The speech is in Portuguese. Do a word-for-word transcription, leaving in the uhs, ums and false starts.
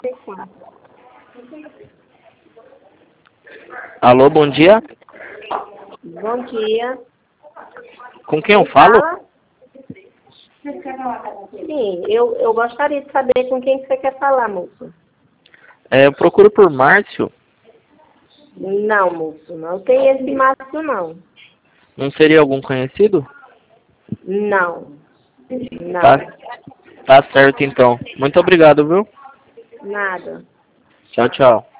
Alô, bom dia. Bom dia. Com quem eu falo? Fala? Sim, eu, eu gostaria de saber com quem você quer falar, moço. É, eu procuro por Márcio. Não, moço, não tem esse Márcio, não. Não seria algum conhecido? Não. Não. Tá, tá certo então. Muito obrigado, viu? Nada. Tchau, tchau.